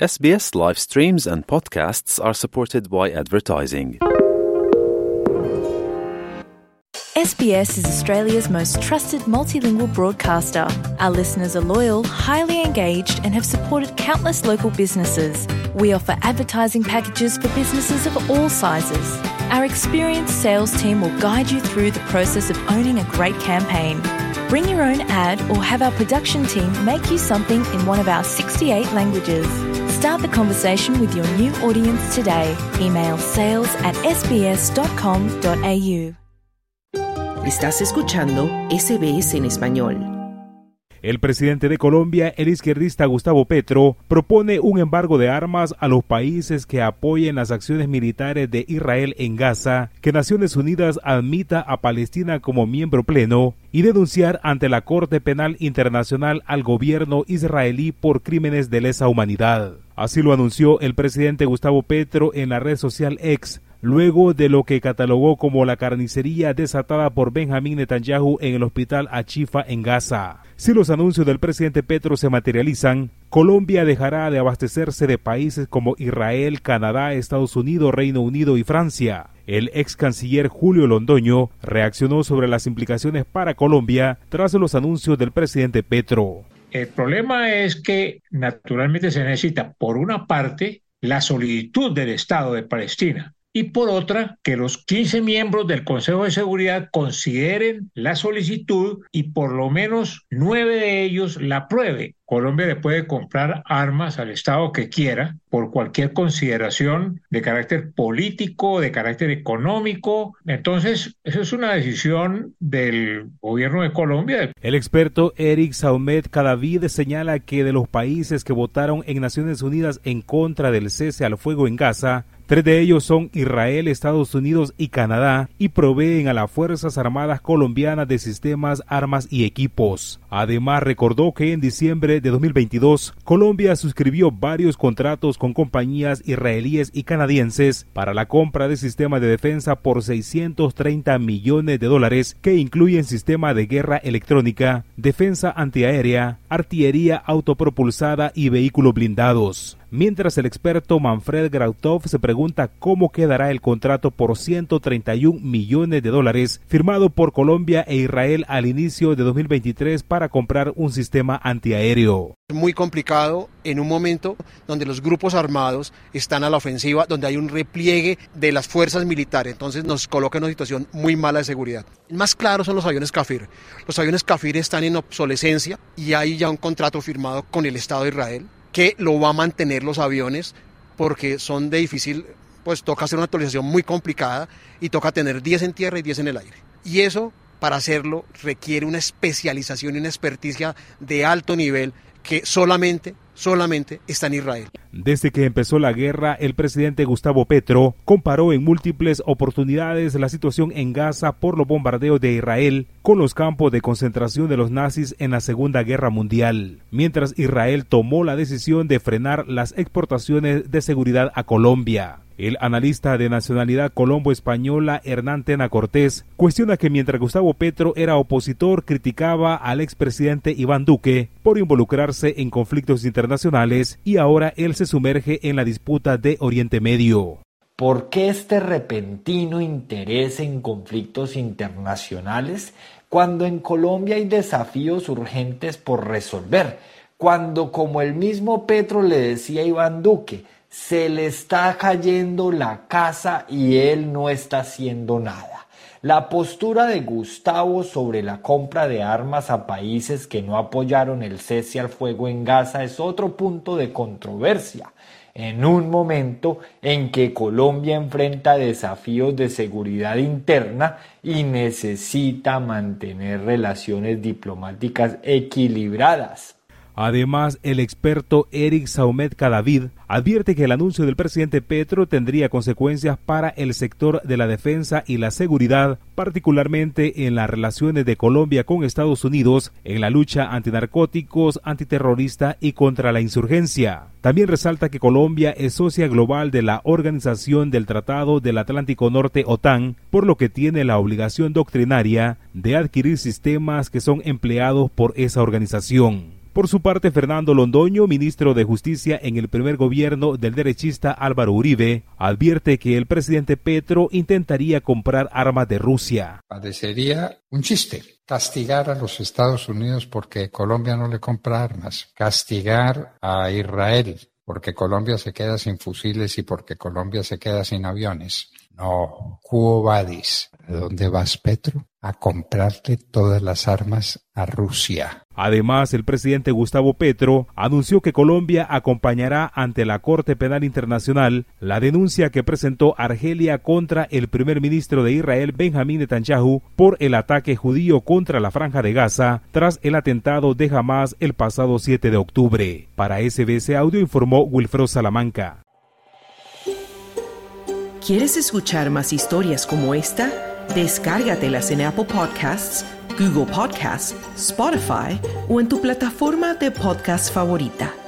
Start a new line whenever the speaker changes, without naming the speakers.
SBS live streams and podcasts are supported by advertising.
SBS is Australia's most trusted multilingual broadcaster. Our listeners are loyal, highly engaged, and have supported countless local businesses. We offer advertising packages for businesses of all sizes. Our experienced sales team will guide you through the process of owning a great campaign. Bring your own ad or have our production team make you something in one of our 68 languages. Start the conversation with your new audience today. Email sales@sbs.com.au.
Estás escuchando SBS en español.
El presidente de Colombia, el izquierdista Gustavo Petro, propone un embargo de armas a los países que apoyen las acciones militares de Israel en Gaza, que Naciones Unidas admita a Palestina como miembro pleno y denunciar ante la Corte Penal Internacional al gobierno israelí por crímenes de lesa humanidad. Así lo anunció el presidente Gustavo Petro en la red social X, luego de lo que catalogó como la carnicería desatada por Benjamín Netanyahu en el hospital Al-Shifa en Gaza. Si los anuncios del presidente Petro se materializan, Colombia dejará de abastecerse de países como Israel, Canadá, Estados Unidos, Reino Unido y Francia. El ex canciller Julio Londoño reaccionó sobre las implicaciones para Colombia tras los anuncios del presidente Petro.
El problema es que naturalmente se necesita, por una parte, la solicitud del Estado de Palestina, y por otra, que los 15 miembros del Consejo de Seguridad consideren la solicitud y por lo menos 9 de ellos la aprueben. Colombia le puede comprar armas al Estado que quiera por cualquier consideración de carácter político, de carácter económico. Entonces, esa es una decisión del gobierno de Colombia.
El experto Eric Saumet Cadavid señala que de los países que votaron en Naciones Unidas en contra del cese al fuego en Gaza, 3 de ellos son Israel, Estados Unidos y Canadá, y proveen a las Fuerzas Armadas colombianas de sistemas, armas y equipos. Además, recordó que en diciembre de 2022, Colombia suscribió varios contratos con compañías israelíes y canadienses para la compra de sistemas de defensa por $630 millones, que incluyen sistema de guerra electrónica, defensa antiaérea, artillería autopropulsada y vehículos blindados. Mientras el experto Manfred Grautov se pregunta cómo quedará el contrato por $131 millones firmado por Colombia e Israel al inicio de 2023 para comprar un sistema antiaéreo.
Es muy complicado en un momento donde los grupos armados están a la ofensiva, donde hay un repliegue de las fuerzas militares, entonces nos coloca en una situación muy mala de seguridad. El más claro son los aviones Kafir. Los aviones Kafir están en obsolescencia y hay ya un contrato firmado con el Estado de Israel que lo va a mantener los aviones porque son de difícil, pues toca hacer una actualización muy complicada y toca tener 10 en tierra y 10 en el aire. Y eso, para hacerlo, requiere una especialización y una experticia de alto nivel que solamente está en Israel.
Desde que empezó la guerra, el presidente Gustavo Petro comparó en múltiples oportunidades la situación en Gaza por los bombardeos de Israel con los campos de concentración de los nazis en la Segunda Guerra Mundial, mientras Israel tomó la decisión de frenar las exportaciones de seguridad a Colombia. El analista de nacionalidad colombo-española Hernán Tena Cortés cuestiona que mientras Gustavo Petro era opositor, criticaba al expresidente Iván Duque por involucrarse en conflictos internacionales y ahora él se sumerge en la disputa de Oriente Medio.
¿Por qué este repentino interés en conflictos internacionales cuando en Colombia hay desafíos urgentes por resolver? Cuando, como el mismo Petro le decía a Iván Duque, se le está cayendo la casa y él no está haciendo nada. La postura de Gustavo sobre la compra de armas a países que no apoyaron el cese al fuego en Gaza es otro punto de controversia, en un momento en que Colombia enfrenta desafíos de seguridad interna y necesita mantener relaciones diplomáticas equilibradas.
Además, el experto Eric Saumet Cadavid advierte que el anuncio del presidente Petro tendría consecuencias para el sector de la defensa y la seguridad, particularmente en las relaciones de Colombia con Estados Unidos, en la lucha antinarcóticos, antiterrorista y contra la insurgencia. También resalta que Colombia es socia global de la Organización del Tratado del Atlántico Norte, OTAN, por lo que tiene la obligación doctrinaria de adquirir sistemas que son empleados por esa organización. Por su parte, Fernando Londoño, ministro de Justicia en el primer gobierno del derechista Álvaro Uribe, advierte que el presidente Petro intentaría comprar armas de Rusia.
Parecería un chiste castigar a los Estados Unidos porque Colombia no le compra armas, castigar a Israel porque Colombia se queda sin fusiles y porque Colombia se queda sin aviones. No, quo vadis. ¿A dónde vas, Petro? A comprarle todas las armas a Rusia.
Además, el presidente Gustavo Petro anunció que Colombia acompañará ante la Corte Penal Internacional la denuncia que presentó Argelia contra el primer ministro de Israel, Benjamín Netanyahu, por el ataque judío contra la Franja de Gaza tras el atentado de Hamás el pasado 7 de octubre. Para SBS Audio informó Wilfredo Salamanca.
¿Quieres escuchar más historias como esta? Descárgatelas en Apple Podcasts, Google Podcasts, Spotify o en tu plataforma de podcast favorita.